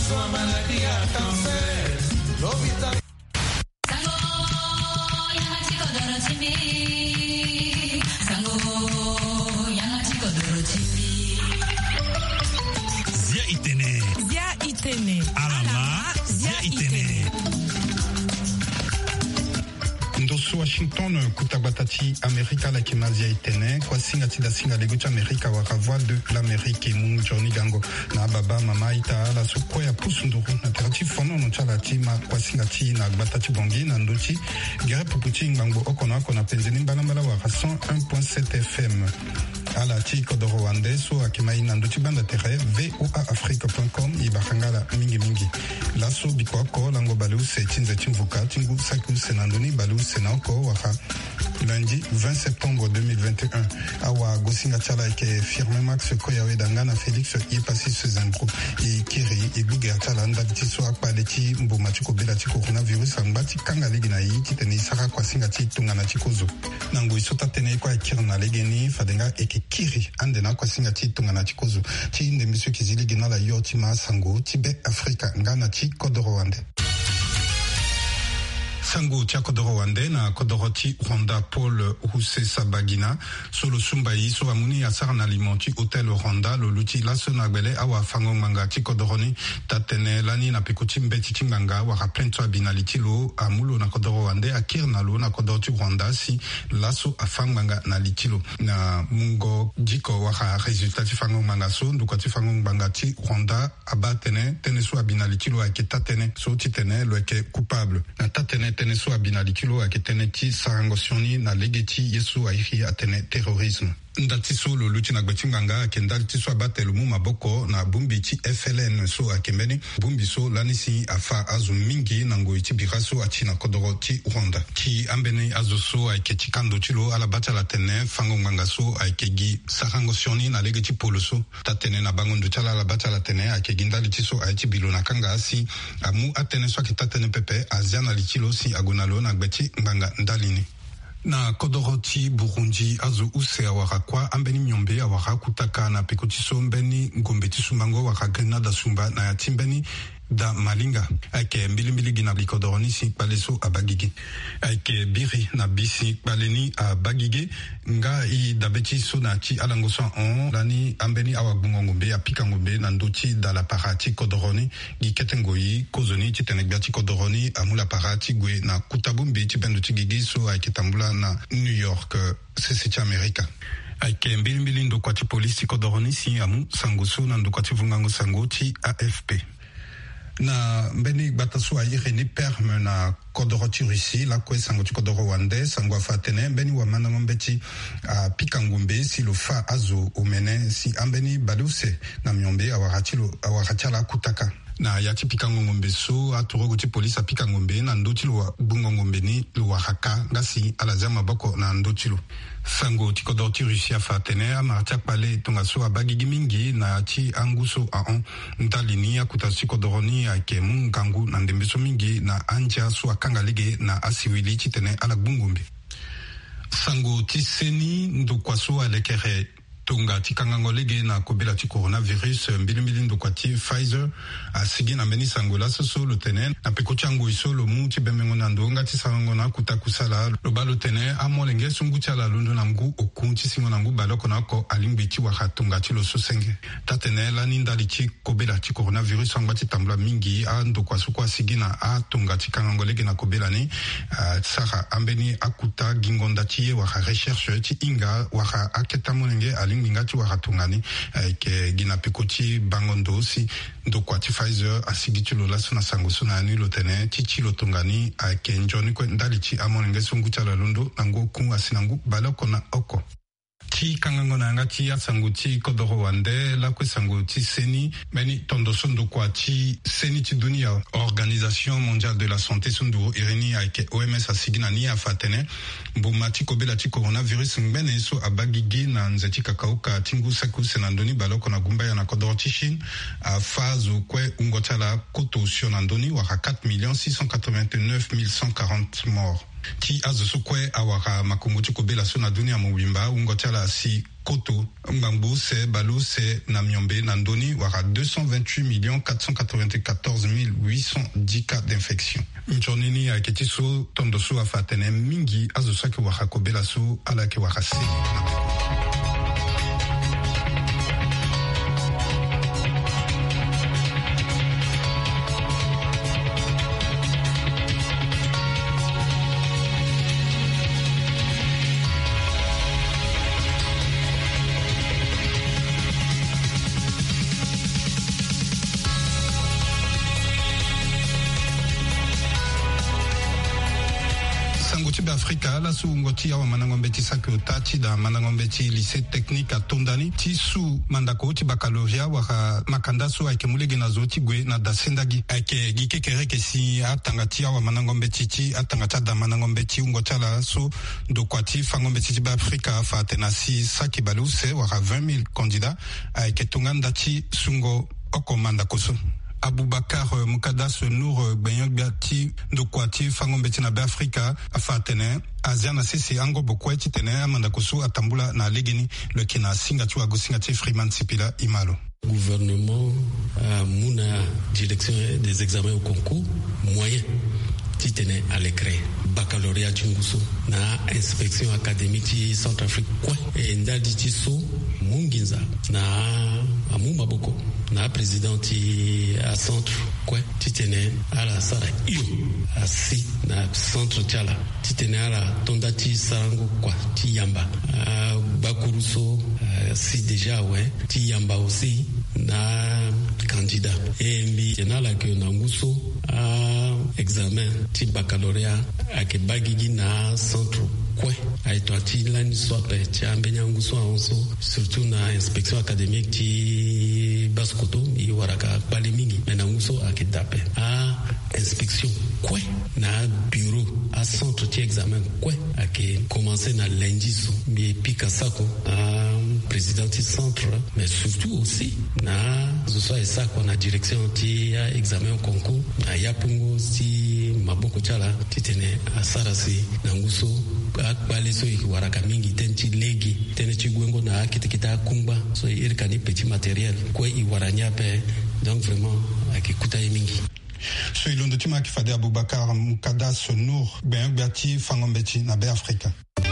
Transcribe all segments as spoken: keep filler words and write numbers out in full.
sua maladie à cancer. L'hôpital. Zia Itene. Zia Itene. Alama. Zia Itene. Ndoso Washington kutabatati Amerika la kimazia itene kwa singa tida singa legocha Amerika wa voix de l'Amérique mu Johnny Gango na baba mama ita la soko ya pusunduru na tarati fono no chala tima kwa singa ti na batati bongi na ndochi gere pupuchi ngango okona kona penzeni banambala wa cent un point sept F M ala ti kodoro wande so akimai na ndochi banda tere voa afrique point com ibakangala mingi mingi la so bikoko lango balu se tinze timvuka tingu saku senandoni balu senako waka lundi vingt septembre deux mille vingt et un awa gosinga chala ke firme max koyawe dangana Félix yepasi sezambro e kiri e guge chala ndabiti so akpaleti mboma chiko bela chiko coronavirus ambati kanga legi na yi titeni saka kwa singa ti tungana chikozo nango isota tene kwa kirna legeni fadenga eke kiri andena kwa singa ti tungana chikozo ti inde monsieur kizili gina la yotima sango tibe Afrika ngana ti kodoro wande sango tia kodoro wande na kodoro ti Rwanda Paul Rusesabagina solo sumbai so amuni asar na alimenti hotel Rwanda lo luti laso na gbele awa fango manga ti kodoroni tatene lani na pekoti mbeti ti nganga wa raplento abinaliti lo amulo na kodoro wande akir na lo na kodoro ti Rwanda si laso afang manga na litilo na mungo diko wa resultat ti fango manga so nduko ti fango manga ti Rwanda abatene tene so abinaliti lo akita tene so ti tene lo ke coupable na tatene tene so abinali kilo aketene ti sarangosioni na legeti yesu aihi atene terrorisme ndati so lo luti na gbetinganga akendali ti so abatelo mu maboko na bumbi ti F L N so akembeni bumbi so lanisi afa azu mingi nango iti biraso ati na kodoro ti Rwanda ki ambeni azu so aiketi kando tilo ala bata la tene fango nganga so aikegi sarangosioni na legeti polo so tatene na bango ndutala la bata la tene akegi ndali ti so aiti bilo na kanga asi amu atene so akitatene pepe aziana litilo si agonalo na gbeti nganga ndalini na kodoro ti Burundi azu use awara kwa ambeni myombe awara kutaka na pekoti so mbeni ngombe ti sumango waka gena da sumba na yatimbeni da malinga ake mbili mbili gina likodoroni si paleso abagige ake biri na bisi paleni abagige nga i dabeti so na ti alango so on lani ambeni awagungo ngombe apika ngombe na ndoti da la parati kodoroni gi ketengoi kozoni ti tenegbia ti kodoroni amula parati gwe na kutabumbi ti bendo ti gigi so ake tambula na New York sese ti Amerika ake mbili mbili ndokwa ti polisi kodoroni si amu sango so na ndokwa ti vungango sango ti A F P na mbeni batasu ayire ni perme na kodoro ti Russie la kwe sango ti kodoro wande sango afatene mbeni wa mana mbeti a pikangumbe si lo fa azo omene si ambeni baluse na myombe awaratilo awaratala kutaka na yati pikango ngombe so atorogo ti polisi apika ngombe na ndoti lo bungo ngombe ni lo wahaka ngasi alazama boko na ndoti lo sango ti kodoro ti Russia fatene amarti akpale tonga so abagigi mingi na ti anguso a on ntalini akuta ti kodoro ni ayeke mu ngangu na ndembe so mingi na andia so akanga lege na asiwili ti tene ala gbungombe sango ti seni ndokua so alekere tonga ti kangango lege na kobela ti coronavirus mbili mbili ndokua ti Pfizer asigi na mbeni sango la so lo tene na peko ti ango so lo mu ti bemengo na ndonga ti sango na kuta kusala lo ba lo tene amolenge sungu ti ala londo na ngu oku ti singo na ngu baloko na ko alingbi ti waka tonga ti lo so senge tatene lani ndali ti kobela ti coronavirus angba ti tambula mingi andokua so kue asigi na atonga ti kangango lege na kobela ni uh, sara ambeni akuta gingonda ti ye waka recherche ti inga waka aketa molenge ali minga ti waka tongani ke gina pekoti bangondo si ndokua ti Pfizer asigi ti lo laso na sango so na ani lo tene ti ti lo tongani ke njoni kue ndali ti amolenge so ngu ti ala londo na ngu oku asi na ngu baloko na oko ti kangango na nga ti asango ti kodoro wande la kue sango ti seni mbeni tondo so ndokua ti seni ti dunia Organisation Mondiale de la Santé so nduru e reni ayeke O M S asigi na ni afa tene mbuma ti kobela ti coronavirus ngbene so abagigi na nze ti kakauka ti ngu saku se na ndöni baloko na gumba ya na kodoro ti Chine afa zo kue hungo ti ala koto sio na ndöni waka quatre millions six cent quatre-vingt-neuf mille cent quarante morts ti azo so kue awara makongo ti kobela so na dunia mobimba hungo ti ala si Koto, Mbambu, c'est Balou, c'est Namyombe, Nandoni, aura deux cent vingt-huit millions quatre cent quatre-vingt-quatorze mille huit cent dix cas d'infection. Mchonini a ketiso tondosu afatene mingi azosaki wakakobela su ala ke wakase. Afrika la su ngoti ya manangombe ti saki otati da manangombe ti lycée technique à Tondani ti su mandako ti baccalauréat waka makanda su ake mulege na zoti gwe na da sendagi ake gike kere ke si atanga ti ya manangombe ti ti atanga ta da manangombe ti ngoti la su do kwati fangombe ti ba Afrika fa tenasi saki balu se waka vingt mille candidats ake tonganda ti sungo okomanda koso. Aboubakar Mukadas Nour Gbenyogbiati Ndokwati Fangombeti na Afrika afatene Aziana Sisi Ango Bokweti tene Amanda Koso Atambula na Legeni le kina Singatu Agosingati Freeman Sipila Imalo. Gouvernement a Mouna direction des examens au concours moyen qui tenait à l'écrit baccalauréat Tchunguso na inspection académique Centrafrique quoi et ndadi tiso munginza na amumba boko na président ti a centre quoi titene ala sara iyo asi na centre tiala titene ala tondati sarango quoi ti yamba bakuruso si déjà ouais ti yamba aussi na candidat et mbi tenala que na nguso a examen ti baccalauréat ake bagigi na centre quoi a etoati lani sope ti ambenya nguso onso surtout na inspection académique ti baskoto i waraka pale mingi mais na nguso ake dape a inspection quoi na bureau a centre ti examen quoi ake commencer na lundi so mi pika sako a président du centre mais surtout aussi na zoso esako na direction ti examen au concours na yapungo si maboko chala titene asarasi na nguso akbale so ikiwaraka mingi tenti legi tene chigwengo na akitikita kumba so irikani petit matériel kwa iwaranya pe donc vraiment akikuta mingi. So ilondo tima kifade Aboubakar Mukadas Nour Gbenyogbiati Fangombeti na Afrika.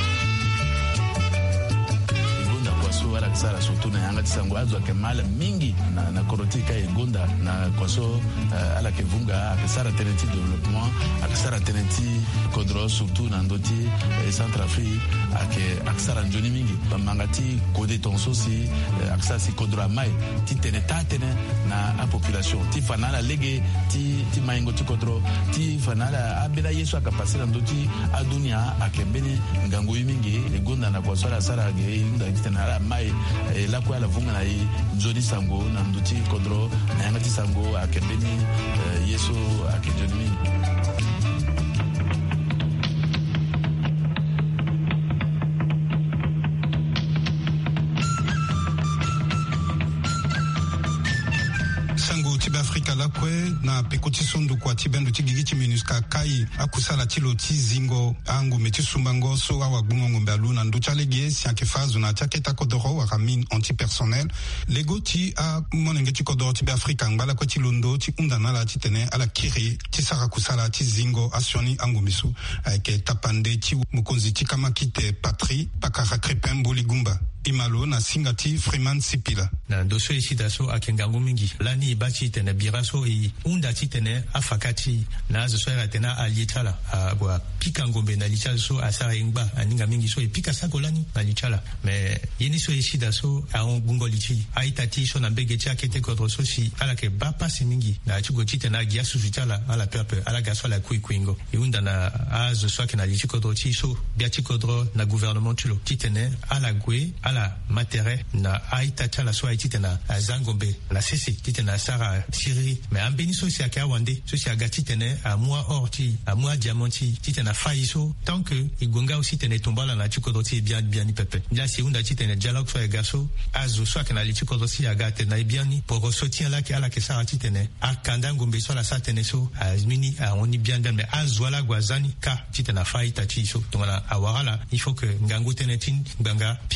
Wala kisara surtout na yanga tisango azwa kemala mingi na na korotika egonda na kwaso uh, ala kevunga akisara tenenti développement akisara tenenti kodro surtout na ndoti eh, Centrafrique ake akisara njoni mingi bamangati kode tonso si eh, akisara si kodro mai ti teneta tene na a population ti fanala lege ti ti maingo ti kodro ti fanala abela yesu akapasira ndoti adunia akembeni ngango mingi egonda na kwaso ala sara ge inda kitana mai e la kwa la vunga na i Joni Sango na nduti kodro na yangati Sango akembeni uh, yeso akejoni. Afrika la kwe na pekoti sondo kwa tibendo tigigiti minuska kai akusala tilo tizingo ango meti sumbango so awa bungo ngombe aluna nduchale gie si ankefazu na chaketa kodoro wa ramin antipersonnel lego ti a monenge ti kodoro tibe Afrika ngala kwa ti londo ti undanala ti tene ala kiri ti sara kusala ti zingo asioni ango misu ke tapande ti mukonzi ti kamakite patri pakara krepen boligumba Imalo na singati Freeman Sipila. Na doso isi daso akengangu mingi. Lani ibachi tene biraso i undati tene afakati na azo soera tena alietala. Agwa pika ngombe na lichala so asara ingba aninga mingi so i pika sako lani na lichala. Me yeni so isi daso a on bungo lichi. Aitati so na mbege tia kete kodro so si ala ke bapa si mingi. Na chugo chite na gia susutala ala pepe ala gaso la kui kuingo. Iunda na azo soa ke na lichi kodro chi so biati kodro na gouvernement tulo. Titene ala gwe ala la matere na aita chala so aiti tena zangombe la sisi titena sara siri mais ambeni so si aka wande so si aga titene a moi orti a moi diamanti titena faiso tant que igonga aussi tene tombala na chikodoti bien bien ni pepe nja si unda titene dialogue so gaso azo so kana li chikodoti aga tena bien ni pour soutien là que ala que sara titene akanda ngombe so la sa tene so azmini a oni bien bien mais azo la gwazani ka titena faita ti so tongala awala il faut que ngango tene tin nganga pikana ndo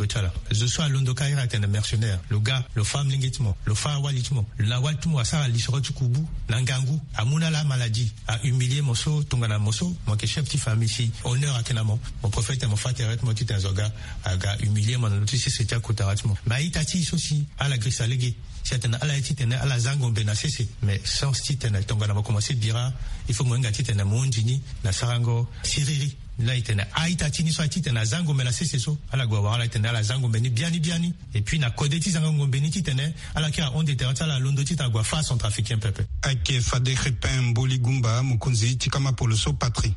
chala je sois londo kaira tena mercenaire le gars le femme lingetmo le fa walitmo la waltumo asara lisoro tukubu nangangu amuna la maladie a humilier moso tongana moso mon que chef de famille si honneur à kenamo mon prophète mon fateret mon titan zoga aga humilier mon notice c'est à kotaratmo maitati aussi à la grisalege c'est à la titene à la zango benacese mais sans titene tongana va commencer bira il faut mwenga titene monjini na sarango siriri là il tenait aïta tini soit tite na zango mais la c'est so ala go wala tenait la zango beni biani biani et puis na kodeti zango beni tene ala ki a on était la londo tita go face son trafiquant pepe ake fade repin boligumba mukunzi tikama poloso patrie.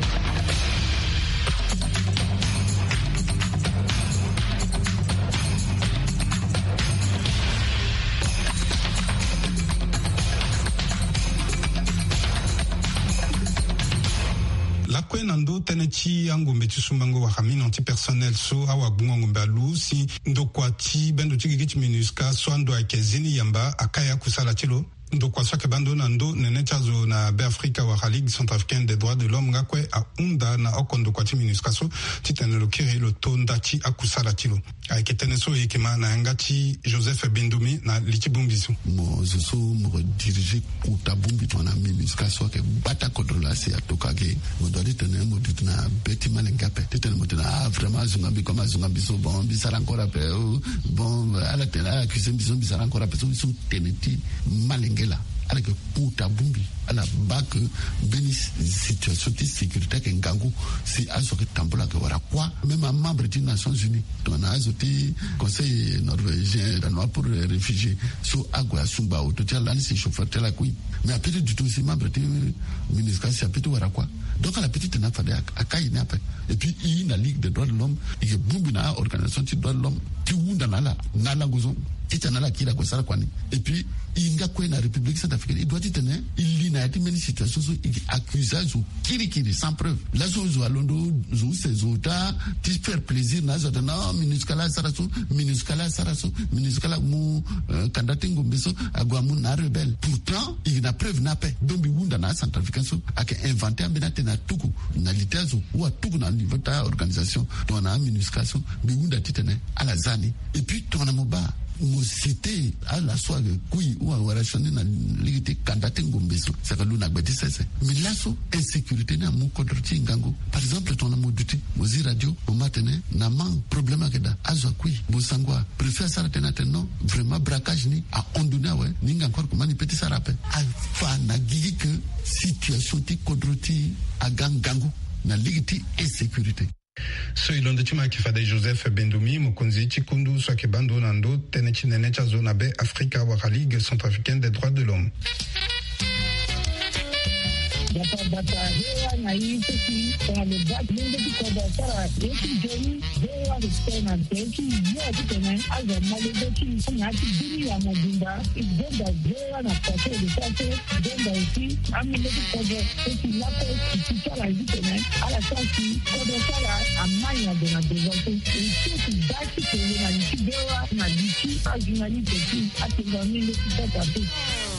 Kwe nando tenechi angombe chusumbango wa hamini anti personnel so awa bunga ngombe alu si ndo kwa ti bendo chigi gichi minuska so ando akezini yamba akaya kusala chilo ndo kwa swake bando nando nene chazo na be Afrika wa Ligue centrafricaine des droits de l'homme ngakwe a unda na okondo kwa ti minuska so titene lo kiri lo tonda chi akusala chilo aiketene so ekema na ngati Joseph Bendoumi na lichi bumbisu mo zo mo diriger kuta bumbi tona minuska so ke bata kontrola si atokage mo dali tene mo ditna beti malengape titene mo tena vraiment zungambi comme zungambi so bon bisara encore après bon ala tena accusé biso bisara encore après so teneti malengape là avec puta bumbi à la bac bénis situation de sécurité que ngangu si azo que tambola que voilà quoi même un membre des Nations Unies on a azoté conseil norvégien danois pour les réfugiés so agua sumba au total là c'est chauffeur la couille mais après du tout c'est membre du ministère c'est après tout voilà quoi donc à la petite n'a pas à caille n'a pas et puis il y a la Ligue des droits de l'homme et que bumbi na organisation des droits de l'homme qui wunda nala nala gozo itanala kila kwa sala kwani et puis inga kwena République centrafricaine il doit être né il lit na ati meni situation so accusage ou kiri kiri sans preuve là zo zo alondo zo ces autres ti faire plaisir na zo na minuscala saraso minuscala saraso minuscala mu candidat ngombeso agwa mu na rebelle pourtant il n'a preuve na paix donc bi wunda na centrafricain so ak inventé ambena na tuku na litazo ou à tuku na niveau ta organisation to na minuscala bi wunda titene ala zani et puis to na moba mo cité à la soirée kui ou à relationner na ligité candidat ngombeso ça que l'on a bêté ça mais là so insécurité na mo contre tingango par exemple ton amour duty mozi radio au matin na man problème avec da azwa kui bosangwa préfère ça tena teno vraiment braquage ni à onduna ouais ninga encore comment ni petit ça rappel a fa na gigi que situation ti contre ti à gangango na ligité insécurité. So ilonde chima kifade Joseph Bendoumi mukunzi chikundu swake bando nando tene chinene cha zona be Afrika wa Ligue centrafricaine des droits de l'homme. Data data hewa na hii sisi kwa lebaki mungu kwa basara yeki jeni hewa ristena teki yote tena aza malebeki ngati dini ya mabunda igenda hewa na pate de pate genda usi amileki kwa teki lapo kichara hivi tena ala sasi kwa basara amanya dona devote teki daki tena na nikibewa na diki ajinali teki atingamile kitata teki.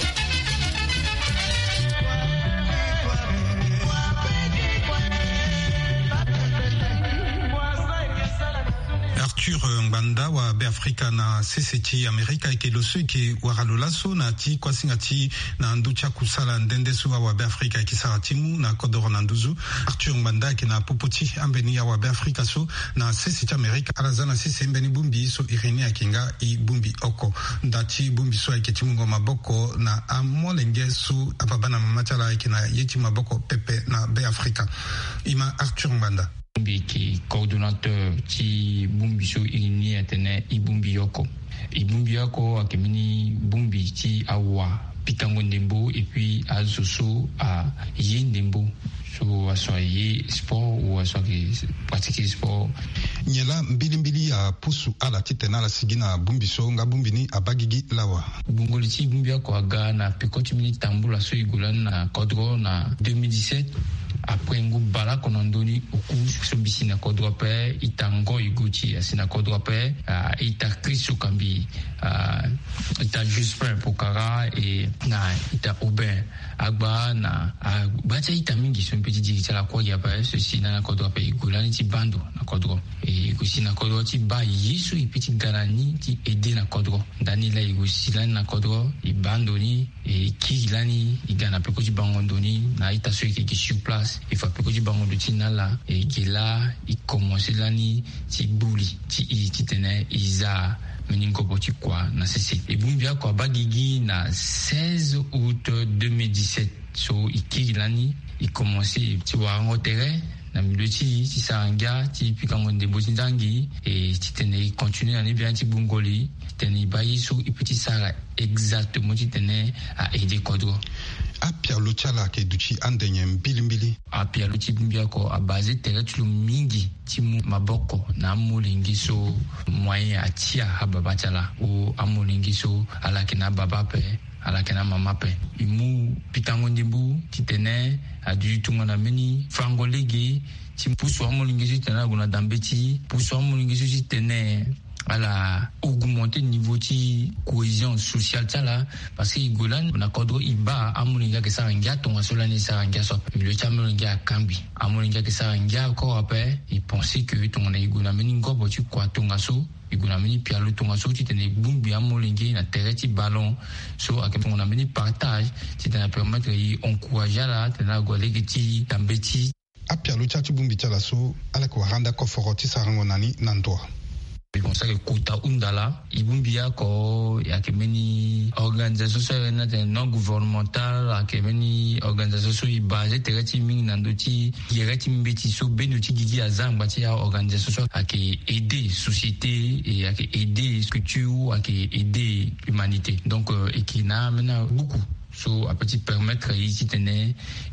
Arthur Mbanda wa be Afrika na C C T Amerika ikelose ke waralolaso na ti kwasingati na nducha kusala ndendesu wa be Afrika ikisaratimu na kodoro na nduzu Arthur Mbanda ke na popoti ambeni ya wa be Afrika so na C C T Amerika alazana sisi mbeni bumbi so Irene Akinga i bumbi oko ndati bumbi so iketimu ngoma boko na amolenge su apabana mamachala ikina yeti maboko pepe na be Afrika ima Arthur Mbanda Bumbi qui coordonnateur ti Bumbi so ini atene Ibumbi Yoko. Ibumbi Yoko akemini Bumbi ti awa pikango ndembo et puis azoso a yendembo so asoye sport ou asoye pratiquer sport. Nyela mbili mbili ya pusu ala titena la sigina Bumbi so nga Bumbi ni abagigi lawa. Bungoli ti Bumbi Yoko aga na pekoti mini tambula so igula na kodro na deux mille dix-sept après ngu bala konondoni oku so bisina kodrope itango iguchi asina kodrope ita kristo kambi ita Jospin Pokara et na ita Aubin agba na bacha ita mingi so petit dirigé la kwa ya ba ceci na kodrope igulani ti bando na kodro e kusina kodro ti ba yesu i petit garani ti aider na kodro ndani la igusilani na kodro i bandoni e kilani igana pe ko ti bangondoni na ita so ki sur place il faut que tu bango ti na la et qui là il commence là ni ti bouli ti ti tene isa meningo boti quoi na cc et bumbia quoi bagigi na seize août deux mille dix-sept so iki là ni il commence ti wa ngotere na milieu ti ti saranga ti pikango de bozindangi et ti tene continue na bien ti bungoli tene bayi so et petit sara exactement ti tene a aider kodro apia luchala ke duchi andenye mbili mbili apia luchi bimbia ko a base tere tulu mingi timu maboko na mulingiso moyen atia hababachala o amulingiso ala kina baba pe ala kina mama pe imu pitango ndimbu titene adu tungana meni frangolege timpuso amulingiso tena guna dambeti puso amulingiso titene ala augmenter niveau de cohésion sociale ça là parce que Golan on a kodro iba amulinga ke saranga tonga solani saranga so le chamulinga kambi amulinga ke saranga ko après il pensait que ton na iguna meningo botu kwa tonga so iguna meni pialo tonga so ti tene bumbi amulinga na tereti ballon so akepon na meni partage ti tena permettre y encourager la tena golegi ti tambeti apia lo chati bumbi chala so ala ko randa ko foroti sarango nani nandwa. C'est comme ça que Kouta Undala, Ibumbia, ko, ya kemeni organisation non gouvernementale, ya kemeni organisation basée tereti ming nandoti, yereti mbeti so benuti gigi azam bati ya organisation a qui aider société et a qui aider structure, a qui aider humanité. Donc et qui n'a maintenant beaucoup. So a petit permettre ici tene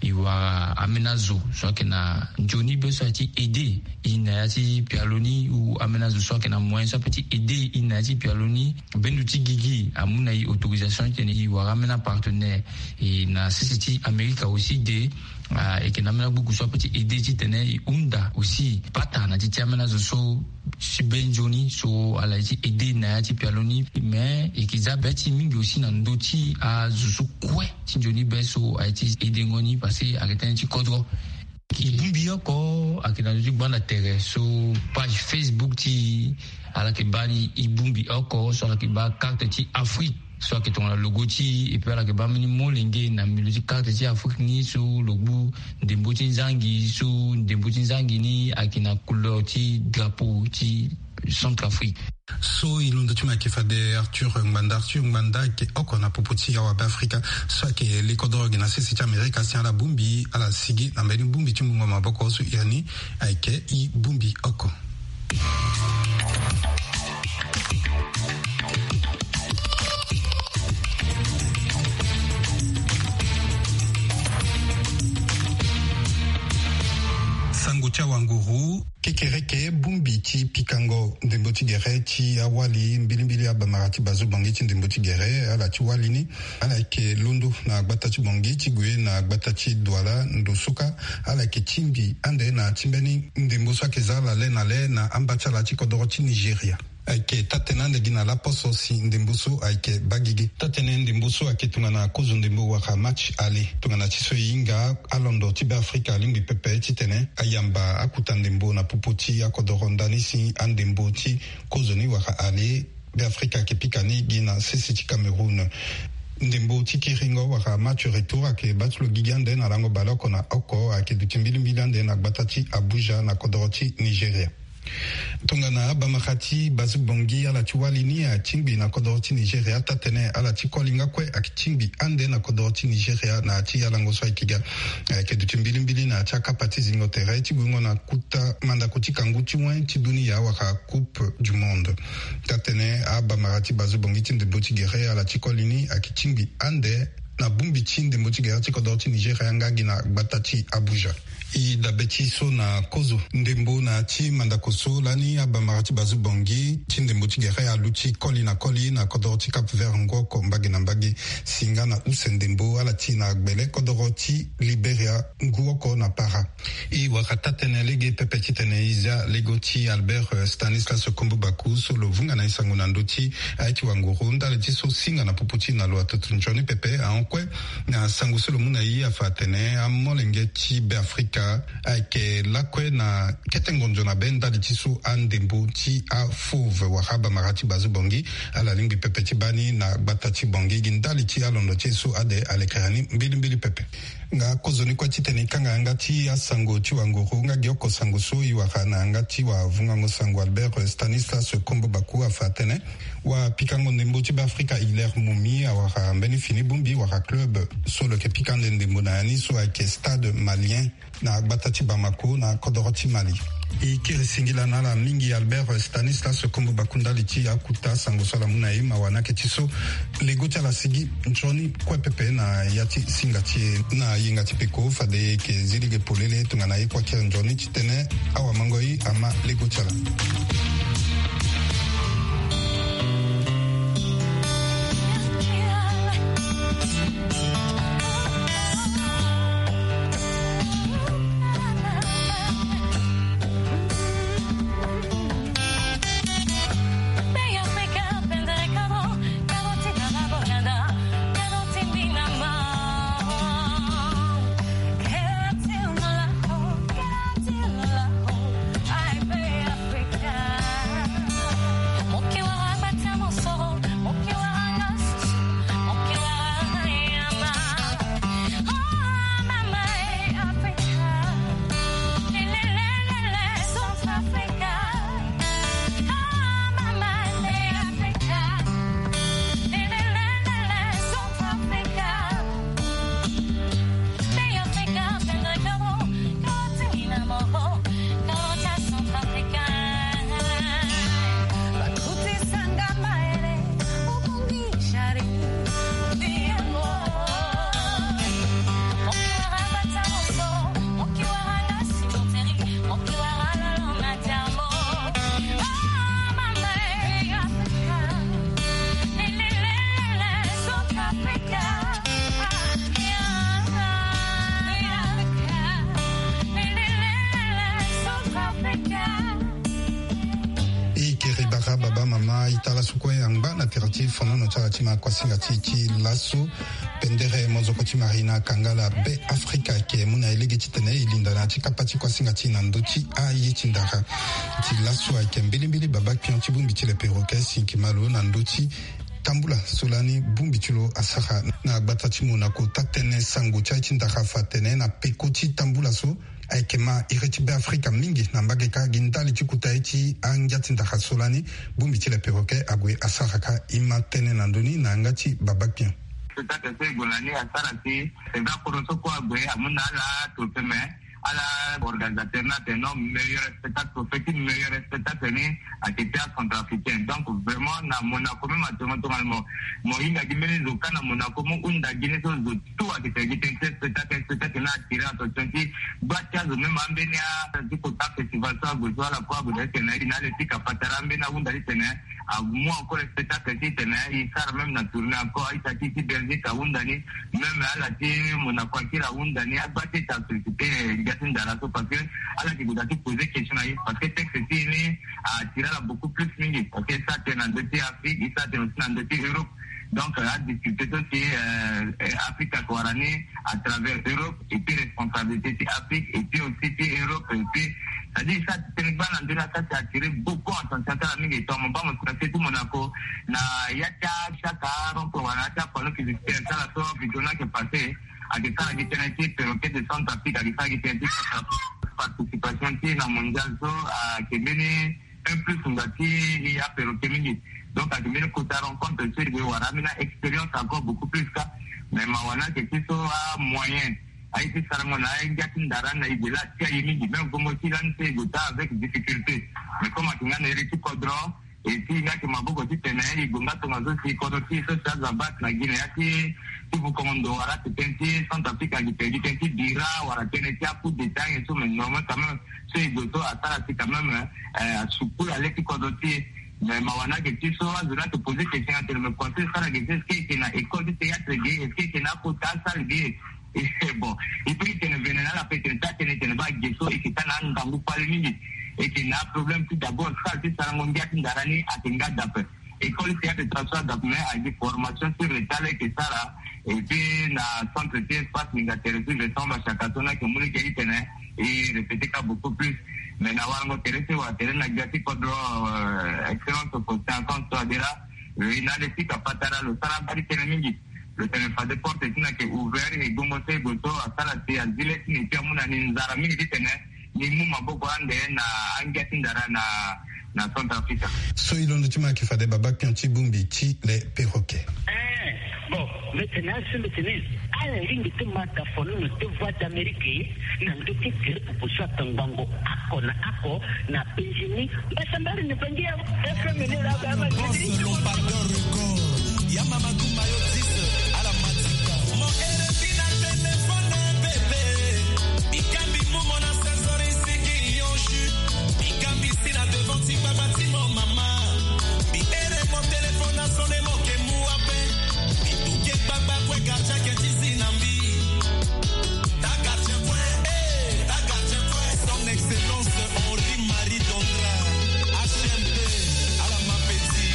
iwa amenazo so que na Johnny beso ati aider inati pialoni ou amenazo so que na moyen so petit aider inati pialoni benuti gigi amuna i autorisation tene iwa ramena partenaire et na société America aussi de Uh, et que n'a beaucoup soit petit aider ti tene unda aussi pata na ti tiamena so si benjoni so ala ti aider na ti pialoni mais et qu'ils abeti mingi aussi na ndoti a zusu kwe ti joni beso a ti aider ngoni parce que arrêter ti kodro ki bumbia ko akina ju bana terre so page Facebook ti ala ke bani ibumbi oko so ala ke ba carte ti Afrique soit que ton logo ti et puis ala ke ba mini molinge na milieu carte ti Afrique ni so logo de mbotin zangi so de mbotin zangi ni akina couleur ti drapeau ti Centrafrique. So ilundo tuma ke fade Arthur Ngmanda Arthur Ngmanda ke okona popoti ya wa Afrika so ke lekodroge na sisi Amerika si ala bumbi ala sigi na mbeni bumbi ti mungo maboko so yani aike i bumbi oko. Sangucha wanguru kekereke bumbi ti pikango ndemboti gere ti awali mbilimbili abamarati bazo bangi ti ndemboti gere ala ti wali ni ala ke lundu na gbata ti bangi ti gue na gbata ti douala ndosuka ala ke timbi ande na timbeni ndemboso ke zala le na le na ambacha la ti kodoro ti Nigeria. Aike tatena ndegina la poso si ndembusu aike bagigi tatena ndembusu ake tungana kozo ndembu waka match ale tungana tiso inga alondo tibe Afrika limbi pepe titene ayamba akuta ndembu na pupoti akodorondani si andembu ti kozo ni waka ale be Afrika ke pikani gina sisi ti Cameroun ndembo ti kiringo waka match retour ake batulo gigande na lango baloko na oko ake dutimbili mbilande na gbata ti Abuja na kodoro ti Nigeria. Tongana bamakati bazu bongi ala chiwalini a chingbi na kodoroti Nigeria tatene ala chikolinga kwe a chingbi ande na kodoroti Nigeria na chi ala ngoso ikiga ke duchimbili mbili na chaka pati zingotere chigungo na kuta manda kuti kanguchi wen chiduni ya waka coupe du monde tatene a bamakati bazu bongi tinde boti gere ala chikolini a chingbi ande na bumbi ti ndembo ti gera ti kodro ti Nigeria ngagi na gbata ti Abuja. I dabe ti so na kozo ndembo na ti mandako so lani abamara ti bazu bongi ti ndembo ti gera alu ti koli na koli na kodro ti Cap Vert ngoko mbagi na mbagi singa na use ndembo ala ti na gbele kodro ti Liberia nguoko na para. I wakata tene lege pepe ti tene izia lego ti Albert Stanislas Kombo Baku so lo vunga na isango na ndoti aiti wanguru ndale ti so singa na puputi na lo atutunjoni pepe a onkwe na sango so lo muna i afa tene a molenge ti be Afrika aike lakwe na ketengonjo na be ndale ti so andembo ti a fauve wahaba marati bazu bongi ala lingbi pepe ti bani na gbata ti bongi gindali ti alondo ti so ade alekreani mbili mbili pepe. Nga kozoni kwa titene kanga ngati ya sango ti wanguru nga gioko sango so iwaka na ngati wa vungango sango Albert Stanislas Kombo Baku afatene wa pikango ndembo ti Afrika Hilaire Moumi awaka mbeni fini bumbi waka club solo ke pikande ndembo na yani so ake stade malien na gbata ti Bamako na kodoro ti Mali. I kiri singila na la mingi Albert Stanislas Kombo Bakunda liti akuta sango sola muna i mawana ke tiso lego ti ala sigi nchoni kwe pepe na yati singa ti na yinga ti peko fade ke zilige polele tunga na i kwa kia njoni ti tene awa mango i ama lego ti ala. Baba mama itala sukwe angba na tirati fono no tala tima kwa singa tiki lasso pendere mozoko ti marina kangala be Afrika ke muna elege titene ilinda na tika pati kwa singa tina ndoti a yitindara ti lasso ake mbili mbili baba pianti bumbi ti le perroquet sinki malo na ndoti tambula solani bumbi tulo asara na gbata ti Monaco tatene sango cha tindara fatene na pekoti tambula so aikema ireti be Afrika mingi na mbageka gindali chikuta eti anjati ndaka solani bumbi ti le perroquet agwe asaraka imatene na ndoni na ngati babakien tata se golani asarati se va poroso ko agwe amuna la topeme ala organisateur na teno meilleur spectacle fait une meilleure spectacle ni a été centrafricain donc vraiment na Monaco même totalement mo inga dimene zoka na Monaco mo unda gine so zo tout a été été spectacle spectacle na tira to twenty bacha zo même ambenia di ko ta festival so go la kwa go de tena ina le tika patarambe na unda tena a mo encore spectacle ti tena i sar même na tourner encore ita ti Belgique unda ni même ala ti Monaco ti la unda ni abate ta société ndara so parce que ala ki goda ki poser question aí parce que texte ti ni a tirer beaucoup plus mingi parce que ça c'est dans deux Afrique et ça c'est dans deux Europe donc à discuter tout qui Afrique Guarani à travers Europe et puis responsabilité de Afrique et puis aussi de Europe et puis c'est-à-dire ça c'est pas dans ça ça a attiré beaucoup attention à la mingi to mo ba mo c'est tout Monaco na yata chaka ron pour wana ta pour que c'est ça la so vidéo qui est passée à des cas qui tenaient perroquet de Centrafrique à des cas qui tenaient participation qui na mondial so à Kenya un plus ngati il y a perroquet mingi donc à Kenya ko ta rencontre sur de waramina expérience encore beaucoup plus ça mais mawana que qui so a moyen a été saramona ngati ndara na ibela tia yimi même comme si là c'est gota avec difficulté mais comme à Kenya ne réussit pas droit et puis ngati maboko ti tena i gonga to ngazo si ko to ti so sa zabat na Guinée ati si vous commandez wara tenti Centrafrique qui perdu tenti dira wara tenti pour détail et tout mais normalement quand même c'est goto à ça c'est quand même euh sous la lettre kodoti mais mawana que tu sois de là te poser question à te me conseiller ça la question est-ce qu'il y a une école de théâtre gay est-ce qu'il y a une côté ça gay et bon et puis tu ne viens là la fête ça tu ne pas gesso et qui t'a nan dans pas le midi et qui n'a problème tout d'abord ça c'est ça mon gars ndarani atenga d'après école de théâtre transfert d'après à des formations sur le talent que ça là et puis na centre de espace mingatéré de tombe chaque tona que mon qui est et répéter ça beaucoup plus mais n'avoir mon intéressé ou intérêt n'a gâté pas de excellente opposition quand toi déjà il n'a laissé qu'à patara le salarié télémingi le téléphone de porte est qui ouvert et gomoté goto à salati à zile ni pia muna ni nzara mini ditene ni muma boko ande na angati ndara na na Centrafrique so ilondo tima ki fade baba pionti bumbi ti les perroquets bon maintenant c'est maintenant à la ligne de mataphone ne te voit d'Amérique na ndoki kile kuposha tangango ako na ako na penjini basa mbali ne pangia efemene la baba selon pas de record ya mama kumayo dix à la matika mon erefina téléphone bébé ikambi mumo na sensori siki yonju ikambi sina devant ti baba ti mon mama bi ere mon téléphone a sonné mon ke muape bi tuke baba kwe gacha ke ti sinambi ta gacha kwe eh ta gacha kwe son excellence Henri Marie Dondra H M P à la mapeti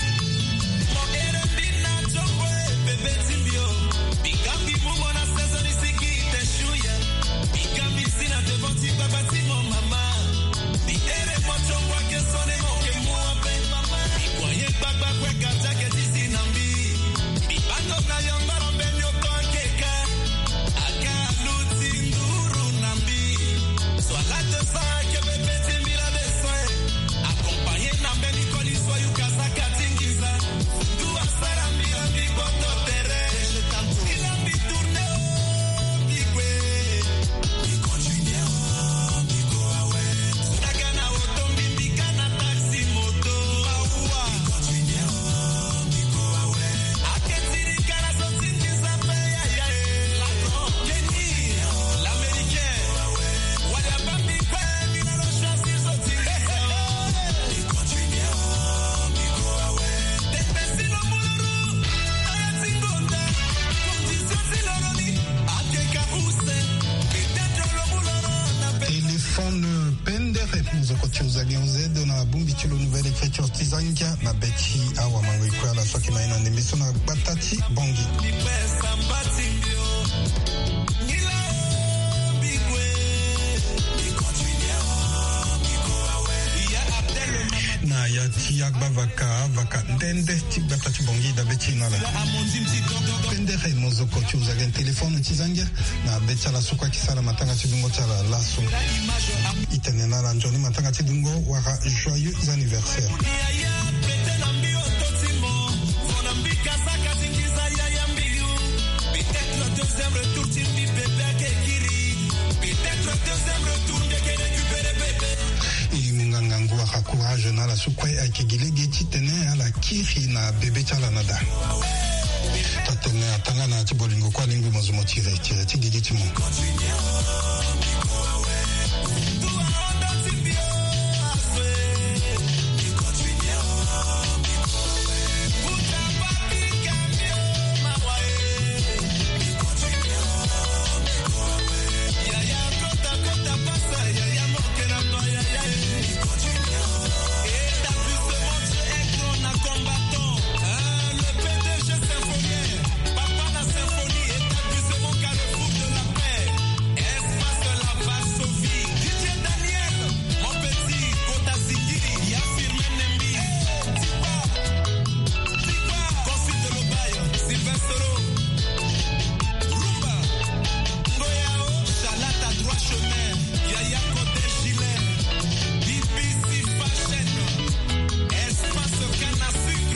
mon erefina chokwe bébé timbio bikambi mumo na sensori siki te shuya bikambi sina devant ti baba ti mon mama bi ere mo chokwa ke sonné mon ke muape mama bi kwaye baba kwe gacha ke ti sinambi bi bando na yambara benyo konkeka aka luti nduru nambi so la te sa ke bébé timbira de soin accompagné na beni koli so yuka sakatingiza du asara mirambi boto tere je tanto ilambi tourne bigwe bi continue bi go away nagana otombi bikana taxi moto awa bi continue bi go away aketiri kana so tingiza pe ya ya la grande Kenny l'américain wala bambi pe mi na lo chasi so tingiza bi continue bi go away te pesino muluru ayatingonda condition siloroni akeka use peut-être lo muluru na pe téléphone pendere muzokoti uzageuze na bumbi chilo nouvelle écriture tizanga na beti awa mango ikwala soki maina ndembeso na batati bongi pesa mbatimbio nila bigwe bi continue bi go away ya abdel na ya tiak bavaka vaka ndende ti batati bongi da beti na la amondim ti dodo pendere muzokoti uzagen téléphone tizanga na beti ala sokwa kisala matanga tidungo tala laso itenena la njoni matanga tidungo waka joyeux anniversaire ya pretena mbio totimo fona mbika saka tingiza ya ya mbio peut-être le deuxième retour timbi bébé kekiri peut-être le deuxième retour de que récupérer bébé imungangangu waka courage na la sokwa akigilege titene ala kiri na bebe tala nada tatene atanga na tibolingo kwa lingu mozumo tire tire tigigi timo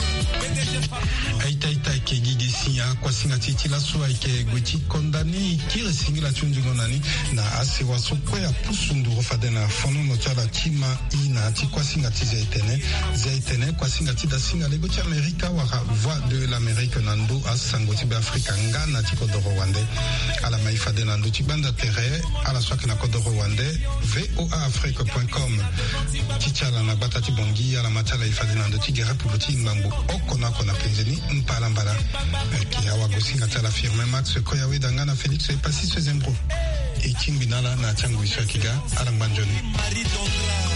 kwasinga titi la soa ke gwiti kondani kire singila chunjingo nani na ase wasokwe ya pusunduro fadena fono no chala tima ina ti kwasinga ti zaitene zaitene kwasinga ti da singa lego ti Amerika wara voix de l'Amérique nando a sangoti be Afrika ngana ti kodoro wande ala mai fadena ndo ti banda tere ala swaki na kodoro wande voa afrique point com ti chala na bata ti bongi ala matala ifadena ndo ti gere pulo ti ngambo okona kona penzeni mpala mbala ki awa gosinga tala firme Max Koyawe dangana Felix e pasi se zembro e kingbinala na changu ishakiga ala mbanjoni